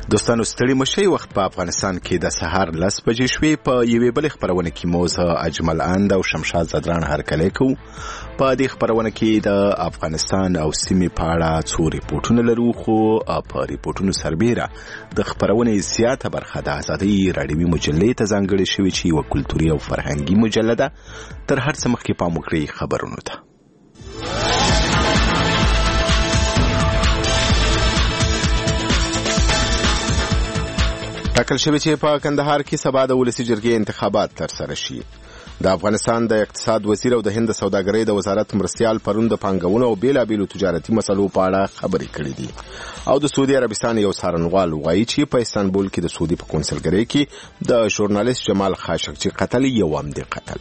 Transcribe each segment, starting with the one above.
دوستانو ستړي مشي وخت په افغانستان کې د سهار 10 بجې شوې. په یوې بل خبرونه کې موزه اجمل اند او شمشاد زدران هرکلی کو. په دې خبرونه کې د افغانستان او سیمې په اړه څو ریپورتونه لرو، خو په ریپورتونو سربېره د خبرونه زیاته برخه د ازادي راډیوي مجلې ته ځانګړې شوې چې یو کلتوري او فرهنګي مجله ده. تر هر څه مخکې پام وکړئ خبرونو ته. ټاکل شوی چې په کندهار کې سبا د ولسی جرګې انتخابات ترسره شي. د افغانستان د اقتصاد وزیر او د هند سوداګرۍ د وزارت مرستیال پرون د پانګونو او بیلابیلو تجارتي مسلو په اړه خبرې کړې دي. او د سعودي عربستان یو څارنوال وایي چې په استانبول کې د سعودي په کونسلګرۍ کې د ژورنالیست جمال خاشقجي قتل یو عمدي قتل.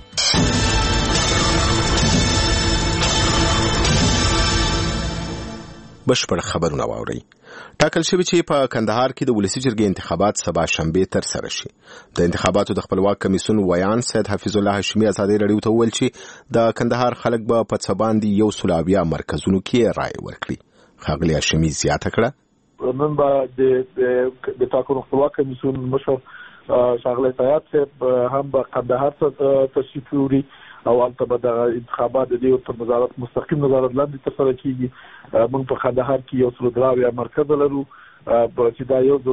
بشپړ خبرونه واورئ. ټاکل شوی چې په کندهار کې د ولسی جرګې انتخابات سبا شنبه ترسره شي. د انتخاباتو د خپلواک کمیسیون ویان سید حفیظ الله هاشمي ازادي راډیو ته ویل چې د کندهار خلک به په څه باندې یو سلاویا مرکزونو کې رائے ورکړي. ښاغلي هاشمي زیاته کړه نن به د ټاکنو خپلواک کمیسیون مشر ښاغلی سیاد صاحب هم به کندهار ته تشریف وړي او البته به د انتخابات د دې وزارت مستقیم نظارت لاندې ترسره کیږي. موږ په کندهار کې یو څلور دراویا مرکز لرو چې دا یو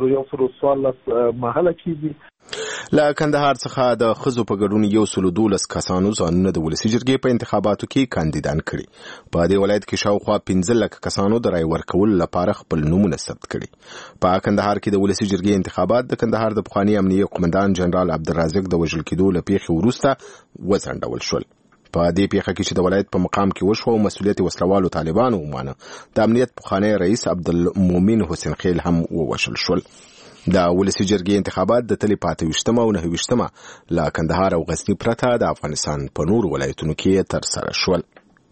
محله کیږي. له کندهار څخه د خزو په ګډون یو سلو 12 کسانو ځانونه د ولسی جرګې په انتخاباتو کې کاندیدان کړي. په دې ولایت کې شاوخوا 15 لک کسانو د رای ورکول لپاره خپل نومونه ثبت کړي. په کندهار کې د ولسی جرګې انتخابات د کندهار د پخوانی امنیه قومندان جنرال عبدالرازق د وژل کېدو لپاره وروسته وځنډول شول. په دې پیښه کې چې د ولایت په مقام کې وشو او مسؤلیت وسلوالو طالبانو ومانه، د امنیت پخوانی رئیس عبدالمومن حسین خیل هم ووژل شول. د ولسی جرګې انتخابات د تلې 25 او 29 له کندهار او غزنی پرته د افغانستان په نور ولایتونو کې ترسره شول.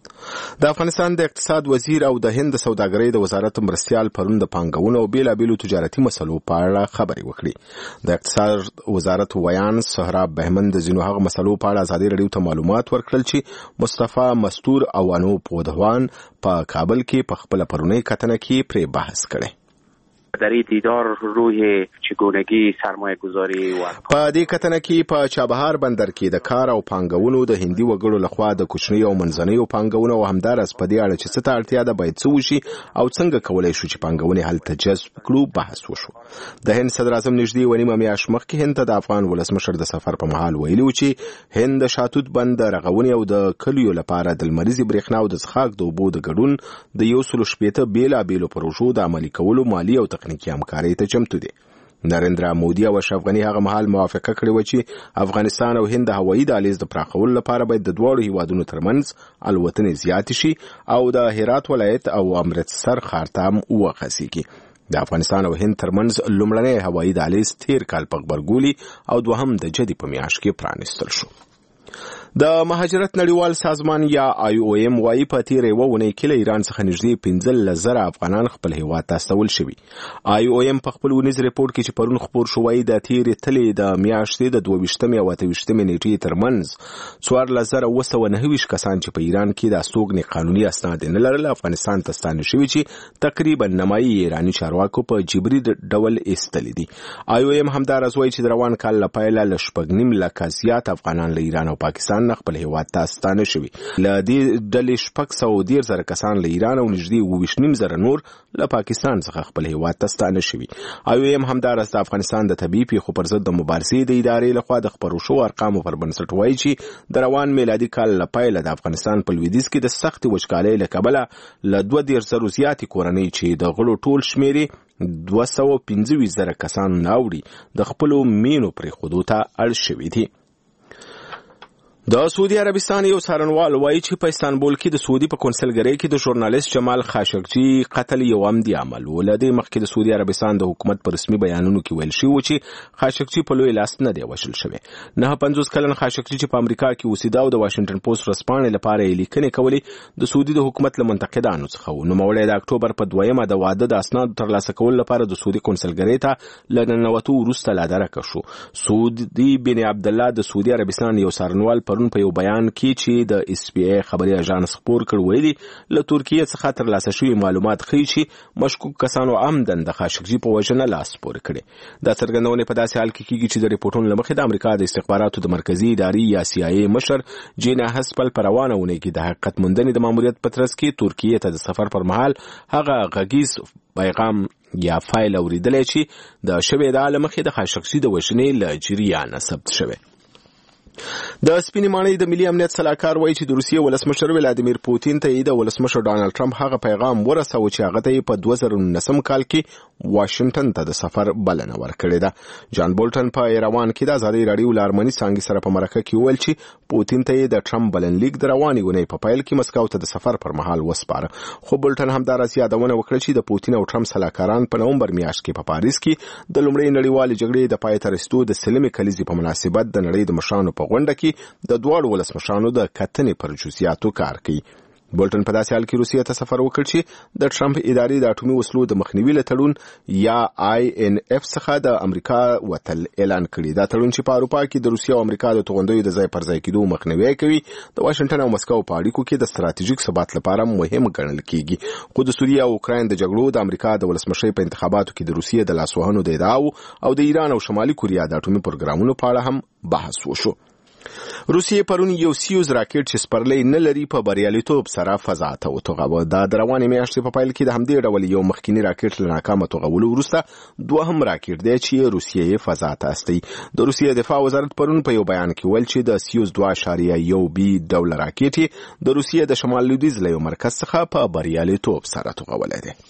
د افغانستان د اقتصاد وزیر او د هند سوداګرۍ د وزارت مرستیال پرون د پانګونو او بیلابیلو تجارتي مسلو په اړه خبرې وکړي. د اقتصاد وزارت ویان سهراب بهمن د ځینو هغه مسلو په اړه ازادي راډیو ته معلومات ورکړل چې مصطفی مستور او انوپ ودهوان په کابل کې په خپل پرونی کتنه کې پرې بحث کړي. در این دیدار روی چگونگی سرمایه گذاری و په دې کتنه کې په چابهار بندر کې د کار او پانګونو د هندي وګړو لخوا د کوچنی او منځنیو پانګونو او همدارس په دې اړه چې څه ته اړتیا ده باید څه وشي او څنګه کولای شو چې پانګونې هلته جذب کړو بحث وشو. د هند صدر اعظم نږدې ونیمه میاشت مخکې هند ته د افغان ولسمشر د سفر په مهال ویلي و چې هند د شاتوت بند رغونې او د کلیو لپاره د لمریزې برېښنا او د څښاک د اوبو د ګډون د 160 بیلابیلو پروژو د عملي کولو مالي او تخنیکي همکارۍ ته چمتو دي. نریندرا مودي او اشرف غني هغه مهال موافقه کړې و چې افغانستان او هند هوایي دهلیز د پراخولو لپاره باید د دواړو هیوادونو ترمنځ الوتنې زیاتې شي او د هرات ولایت او امرتسر ښار ته هم وخصیږي. د افغانستان او هند ترمنځ لومړنی هوایي دهلیز تیر کال په غبرګولي او دوهم د جدي په میاشت کې پرانیستل شو. د مهاجرت نړیوال سازمان یا IOM وايي په تیرې وونه کې له ایران څخه نږدې 15,000 افغانان خپل هیواد ته استول شوي. IOM په خپل ونیز ریپورت کې چې پرون خبر شو وايي د تیرې تلې د میاشتې د 22 او 28 نیټې ترمنځ 14,909 کسان چې په ایران کې د استوګنې قانوني اسناد نه لرل افغانستان ته ستانه شوي چې تقریبا نمایي ایرانی چارواکو په جبري ډول ایستلي دي. IOM همدارس وايي چې د روان کال له پیله ل 9.5 لک زیات افغانان له ایران او پاکستان نه خپل هیواد ته ستانه شوي. له دې ډلې 610 کسان له ایران او نږدې 29,000 نور له پاکستان څخه خپل هیواد ته ستانه شوي. IOM همدارس د افغانستان د طبيعي پیښو پر ضد د مبارزې د ادارې لخوا د خبرو شو ارقامو پر بنسټ وایي چې د روان میلادي کال له پیله د افغانستان په لویدیځ کې د سختې وچکالۍ له کبله له 2,000 زیاتې کورنۍ چې د غړو ټول شمیرې 215,000 کسان ناوړي د خپلو مینو پرېښودو ته اړ شوي دي. د سعودي عربستان یو څارنوال وایي چې په استانبول کې د سعودي په کونسلګرۍ کې د ژورنالیست جمال خاشقجي قتل یو عمدي عمل و. له دې مخکې د سعودي عربستان د حکومت په رسمي بیانونو کې ویل شوي چې خاشقجي په لوی لاس نه دی وژل شوی. 50 کلن خاشقجي چې په امریکا کې اوسېده او د واشنګټن پوسټ ورځپاڼې لپاره یې لیکنې کولې د سعودي د حکومت له منتقدانو څخه و. نوموړی د اکتوبر په 2 د واده د اسنادو ترلاسه کولو لپاره د سعودي کونسلګرۍ ته له ننوتو وروسته لادرکه شو. سعودي بن عبدالله د سعودي عربستان یو څارنوال پرون په یو بیان کې چې د اس پی ای خبري اژانس خبر کړ ویلي له ترکیه څخه ترلاسه شوی معلومات ښیي چې مشکوک کسانو عمدن د خاشقجي په وجه لاس پورې کړي. دا څرګندونه په داسې حال کې کیږي چې د ریپورتونو لمخې د امریکا د استخباراتو د مرکزی ادارې یا سی آی ای مشر جین هسپل پر روانه ونه کې د حقیقت موندنې د ماموریت په ترڅ کې ترکیه ته د سفر پر مهال هغه غږیز پیغام یا فایل اوریدلی چې د شبې د عالمخې د خاشقجي د وژنې له جریانه ثبت شوی. د سپینې ماڼۍ د ملي امنیت سلاکار وایي چې د روسیې ولسمشر ولادیمیر پوتین ته د ولسمشر ډانلډ ټرمپ هغه پیغام ورساوه چې هغه ته په 2019 کال کې واشنگټن ته د سفر بلنه ورکړې ده. جان بولټن په ایروان کې د ازادي راډیو لارمني څانګې سره په مرکه کې وویل چې پوتین ته د ټرمپ بلنلیک د روانې اونۍ په پیل کې مسکو ته د سفر پر مهال وسپاره. خو بولټن همدارس یادونه وکړه چې د پوتین او ټرمپ سلاکاران په نومبر میاشت کې په پاریس کې د لومړۍ نړیوالې جګړې د پای ته رسیدو د سلمې کلیزې په مناسبت د نړۍ د مشرانو په غونډه کې د دواړو ولسمشرانو د کتنې پر جزئیاتو کار کوي. بولټن په داسې حال کې روسیې ته سفر وکړ چې د ټرمپ ادارې د اټومي وسلو د مخنیوي له تړون یا آی ان اف څخه د امریکا وتل اعلان کړي. دا تړون چې په اروپا کې د روسیې او امریکا د توغندیو د ځای پر ځای کېدو مخنیوي کوي د واشنگټن او مسکو په اړیکو کې د ستراتیژیک ثبات لپاره مهم ګڼل کیږي. خو د سوریه او اوکراین د جګړو د امریکا د ولسمشرۍ په انتخاباتو کې د روسیې د لاسوهنو د ادعاو او د ایران او شمالي کوریا د اټومي پروګرامونو په اړه هم بحث وشو. روسیې پرون یو سیوز راکټ چې سپرلی نه لري په بریالیتوب سره فضا ته وتوغاوه. دا د روانې میاشتې په پیل کې د همدې ډول یو مخکینی راکټ له ناکامه توغولو وروسته دوهم راکټ دی چې روسیې یې فضا ته استي. د روسیې دفاع وزارت پرون په یو بیان کې ویل چې د سیوز 2.1 بي ډول راکټ د روسیې د شمال لویدیځ له یو مرکز څخه په بریالیتوب سره توغولی دی.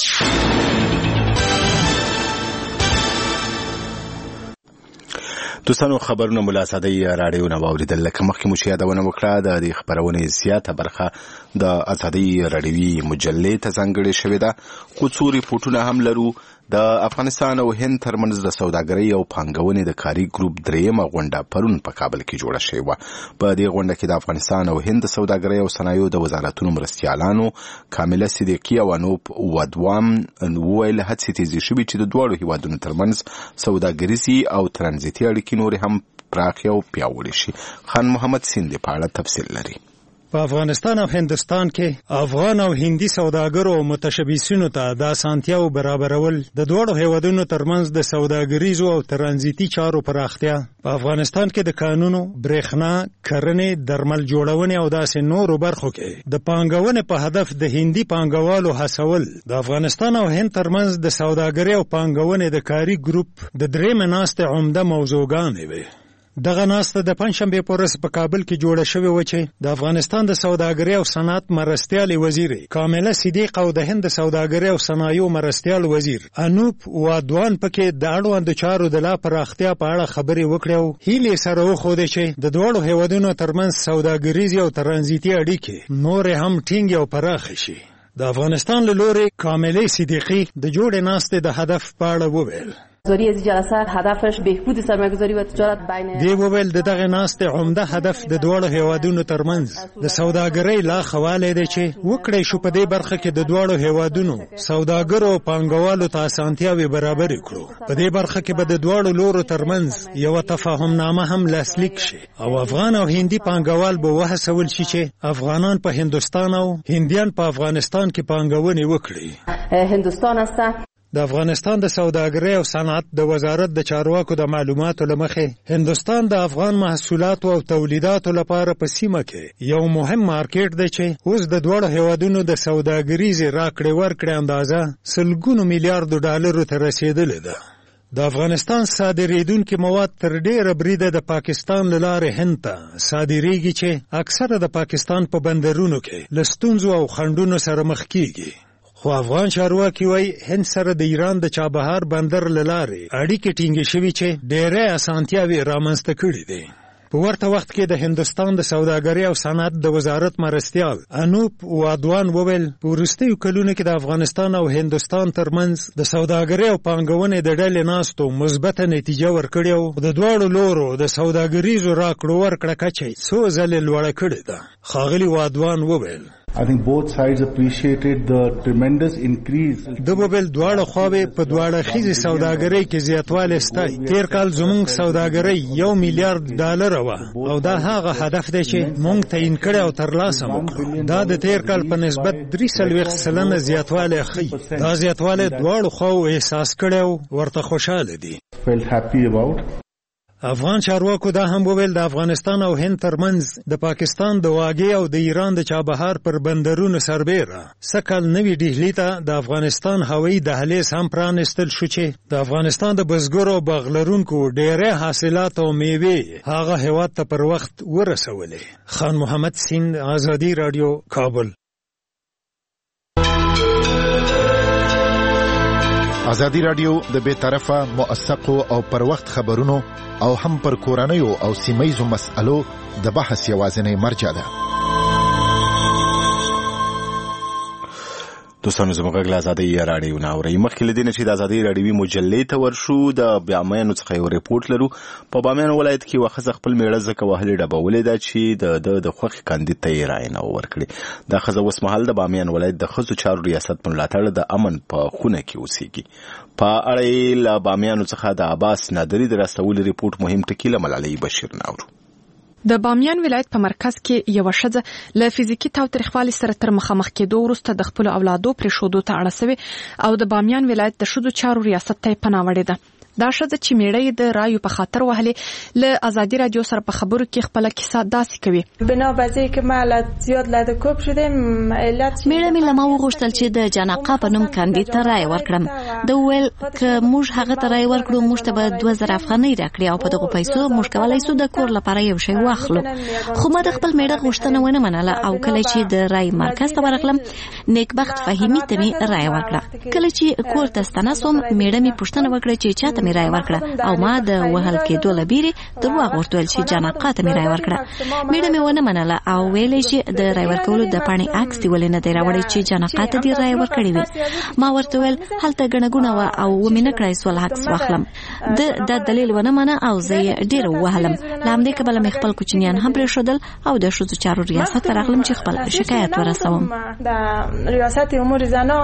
دوستانو خبرونه ملا صدی راډیو نه واوریدل. لکه مخکې مو یادونه وکړه د دې خبرونې زیاته برخه د ازادي راډیوي مجلې ته ځانګړې شوې ده. خو څو ریپورټونه هم لرو. د افغانستان او هند ترمنځ د سوداګرۍ او پانګونې د کاري ګروپ درېیمه غونډه پرون په کابل کې جوړه شوې وه. په دې غونډه کې د افغانستان او هند د سوداګرۍ او صنایعو د وزارتونو مرستیالانو کامله صدیقي او انوپ ودوام وویل هڅې تیزې شوې چې د دواړو هیوادونو ترمنځ سوداګریزي او ترانزیتي اړیکې نورې هم پراخې او پیاوړې شي. خان محمد سیندې په اړه تفصیل لري. په افغانستان او هندستان کې افغان او هندي سوداګرو او متشبثینو ته د اسانتیاو برابرول د دوړو هیوادونو ترمنځ د سوداګریزو او ترانزیتي چارو پراختیا په افغانستان کې د قانونو، برېښنا، کرنې، درمل جوړونې او داسې نورو برخو کې د پانګونې په هدف د هندي پانګوالو هڅول د افغانستان او هند ترمنځ د سوداګرۍ او پانګونې د کاري ګروپ د درېیمې ناستې عمده موضوعګانې وې. دغه ناسته د پنځشنبې په ورځ په کابل کې جوړه شوې وه چې د افغانستان د سوداګرۍ او صنعت مرستیال وزیر کامله صدیق او د هند د سوداګرۍ او صنایعو مرستیال وزیر انوپ وادوان پکې د اړوندو چارو د لا پراختیا په اړه خبرې وکړې او هیلې سره وښودې چې د دواړو هیوادونو ترمنځ سوداګریزې او ترانزیتي اړیکې نورې هم ټینګې او پراخې شي. د افغانستان له لورې کامله صدیقي د جوړې ناستې د هدف په اړه وویل. گذاری از جلسه هدفش بهبود سرمایه‌گذاری و تجارت بین دی وویل د دغه ناستې عمده هدف د دوړو هیوادونو ترمنځ د سوداګرۍ لا خواله دی چې وکړې شو په دې برخه کې د دوړو هیوادونو سوداګرو او پانګوالو ته اسانتیاوې برابر کړو. په دې برخه کې به د دوړو لورو ترمنځ یو تفاهم نامه هم لاسلیک شي او افغان او هندي پانګوال به وهڅول شي چې افغانان په هندستان او هندیان په افغانستان کې پانګونې وکړي. هندستان است د افغانستان د سوداګرۍ او صنعت د وزارت د چارواکو د معلوماتو له مخې هندستان د افغان محصولاتو او تولیداتو لپاره په سیمه کې یو مهم مارکیټ دی چې اوس د دوړو هیوادونو د سوداګریزې راکړې ورکړې اندازه سلګونو میلیارډو ډالرو ته رسیدلې ده. د افغانستان صادریدونکي مواد تر ډیره بریده د پاکستان له لارې هند ته صادریږي چې اکثره د پاکستان په بندرونو کې له ستونزو او خنډونو سره مخ کیږي. خو افغان چارواکي وایي هند سره د ایران د چابهار بندر له لارې اړیکې ټینګې شوي چې ډېرې اسانتیاوې رامنځته کړي دي. په ورته وخت کې د هندستان د سوداګرۍ او صنعت د وزارت مرستیال انوپ وادوان وویل په وروستیو کلونو کې د افغانستان او هندستان ترمنځ د سوداګرۍ او پانګونې د ډلې ناستو مثبته نتیجه ورکړې او د دواړو لورو د سوداګریزو راکړو ورکړه کچه څو ځلې لوړه کړې ده. ښاغلي وادوان وویل I think both sides appreciated the tremendous increase. د بوبل دواړه خواوې په دواړه خیزې سوداګرۍ کې زیاتوالی ستای. تیر کال زموږ سوداګرۍ $1 میلیارډ وه او دا هغه هدف دی چې موږ تعیین کړی او ترلاسه مو کړ. دا د تیر کال په نسبت 43% زیاتوالی ښیي. دا زیاتوالی دواړو خواو احساس کړی او ورته خوشحاله دي. Felt happy about. افغان چارواکو دا هم وویل د افغانستان او هند ترمنځ د پاکستان د واګې او د ایران د چابهار پر بندرونو سربیره سکل نوی ډهلی ته د افغانستان هوایي دهلیز هم پرانستل شو چې د افغانستان د بزګرو باغلرونکو ډېرې حاصلات او میوې هغه هیواد ته پر وخت ورسولې. خان محمد سیند، آزادی رادیو، کابل. آزادی رادیو د بے طرفه موثقو او پر وخت خبرونو او هم پر کورنیو او سیمایزو مسألو د بحث یوازینی مرجع ده. دوستانو زموږ غږ له آزادۍ راډیو نه اورئ. مخکې له دې نه چې د آزادۍ راډیوي مجلې ته ورشو د بامیانو څخه یو ریپورټ لرو. په بامیان ولایت کې یوه ښځه خپل میړه ځکه وهلې ډبولې ده چې د خوښې کاندید ته یې رایه نه ورکړې. دا ښځه اوس مهال د بامیان ولایت د ښځو چارو ریاست په ملاتړ د امن په خونه کې اوسېږي. په اړه یې له بامیانو څخه د عباس نادري د راستولي ریپورټ مهم ټکي له ملالۍ بشیر نه اورو. د بامیان ولایت په مرکز کې یو ښځه له فزیکي تاوتریخوالي سره تر مخامخ کېدو وروسته د خپل اولادو پرېښودو ته اړه شوې او د بامیان ولایت د ښځو چارو ریاست ته پناه وړې ده. دا ښځه چې میړه یې د رایو په خاطر وهلې له آزادی رادیو سره په خبرو کې خپل کیسه داسې کوي. بنابراین که ما زیاد لاده کوب شدم علت میړه مې لمه وغوښتل چې د جانقا په نوم کاندید ته رای ورکړم. د ویل که موږ هغه ته رای ورکړو موږ ته به 2000 افغانۍ راکړي او په دغه پیسو موږ کولای شو د کور لپاره یو شی واخلو. خو ما د خپل میړه غوښتنه ونه منله او کله چې د رای مرکز ته ورغلم نیکبخت فهیمي ته مې رای ورکړه. کله چې کور ته ستنه شوم میړه مې پوښتنه وکړه چې چاته مې رای ورکړه او ما د وهل کېدو لبیري درواغ ورته ویل چې جانقا ته مې رای ورکړه. میړه مې ونه منله او ویلې چې د رای ورکولو د پاڼې عکس دی ولې نه دی راوړی چې جانقا ته دې رای ورکړی وي. ما ورته ویل هلته ګڼه ګونه وه او ومې نه کړای سول عکس واخلم. د دلیل ونه منه او زه یې ډېر ووهلم. له همدې کبله مې خپل کوچنیان هم پرېښودل او د ښځو چارو ریاست ته راغلم چې خپل شکایت ورسوم. د ریاست امور زنان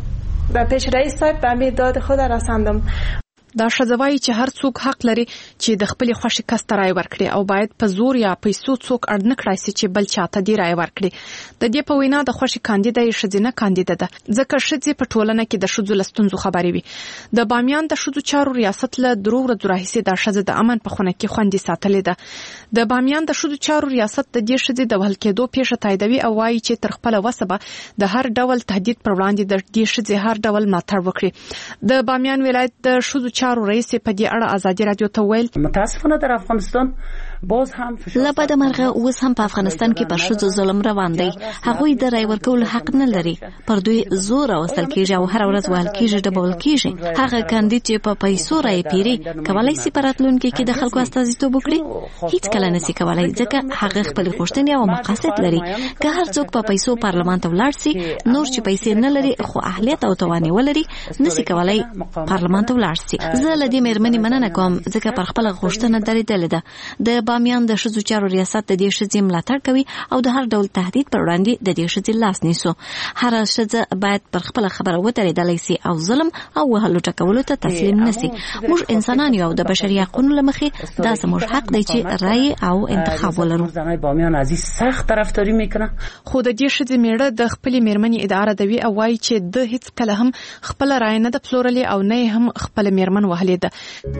به پیش رئیس صاحب به امید داد خود رساندم. دا ښځه وایي چې هر څوک حق لري چې د خپل خوښې کس ته رای ورکړي او باید په زور یا پیسو څوک اړ نه کړای شي چې بل چاته دی رای ورکړي. د دې په وینا د خوښې کاندیده یې ښځینه کاندیده ده ځکه ښځې په ټولنه کې د ښځو له ستونزو خبرې وي. د بامیان د ښځو چارو ریاست له 3 ورځو راهیسې دا ښځه د امن په خونه کې خوندي ساتلې ده. د بامیان د ښځو چارو ریاست د دې ښځې د وهل کېدو پیښه تاییدوي او وایي چې تر خپله وسه به د هر ډول تهدید پر وړاندې د دې ښځې هر ډول ملاتړ وکړي. د بامیان ولایت د ښځو چارو رئیس په دې اړه آزادی رادیو ته ویل متاسفانه در افغانستان باز هم لپاره د مرغه اوس هم په افغانستان کې پر ښځو ظلم روان دی. هغوی د رای ورکولو حق نه لري. پر دوی زور اوسل کېږي او هر ورځ وهل کېږي ډبول کېږي. هغه کاندید چې په پیسو رای پیري کولای شي په راتلونکي کې د خلکو استازیتوب وکړي هیڅ کله نشي کولای ځکه هغه خپل غوښتنې او مقاصد لري. که هر څوک په پیسو پارلمان ته ولاړ شي نور چې پیسې نه لري خو اهلیت او توانې ولري نشي کولای پارلمان ته ولاړ شي. زه له دې مېرمنې مننه کوم ځکه پر خپل غوښتنه درېدلې ده. د بامیان د ښځو چارو ریاست د دې ښځې ملاتړ کوي او د هر ډول تهدید پر وړاندې د دې ښځې لاس نیسو. هر ښځه باید پر خپل خبره ودرېدلی شي او ظلم او وهلو ټکولو ته تسلیم نشي. موږ انسانان یو د بشري حقونو له مخې دا زموږ حق دی چې رای او انتخاب ولرو. بامیان عزیز سخت طرفداري میکنه. خو د دې ښځې میړه د خپلې مېرمنې ادعا ردوي او وایي چې د هیڅ کله هم خپل رای نه د پلورلې او نه هم خپل مېرمن وهلې ده.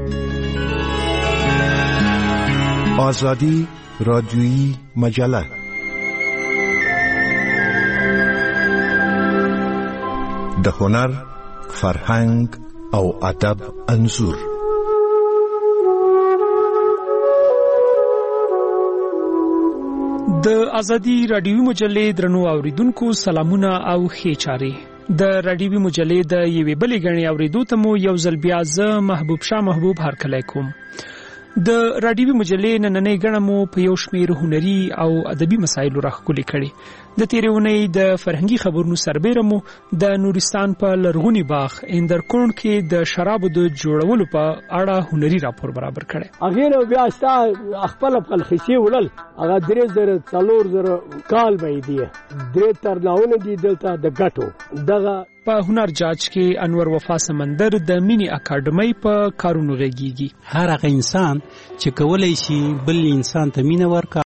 آزادی رادیویی مجله د هنر، فرهنګ او ادب انځور. د آزادی رادیوي مجلې درنو اوریدونکو سلامونه او ښې چارې. د رادیوي مجلې د یوې بلې غړي اوریدو ته مو یو ځل بیا زه محبوب شاه محبوب هرکلی کوم. د راډیوي مجلې نننۍ ګڼه مو په یو شمېر هنري او ادبي مسایلو راښکلې کړې. د تېرې اونۍ د فرهنګي خبرونو سربیره مو د نورستان په لرغوني باغ اندرکوڼ کې د شرابو د جوړولو په اړه هنري راپور برابر کړی. هغې نه بیا ستا خپل خلخیسې وړل هغه 3000 کال به یې دي 3 ترلاونه دي دلته د ګټو. دغه په هنر جاج کې انور وفا سمندر د مینی اکاډمۍ په کارونو غږیږي. هر هغه انسان چې کولای شي بل انسان ته مینه ورکړي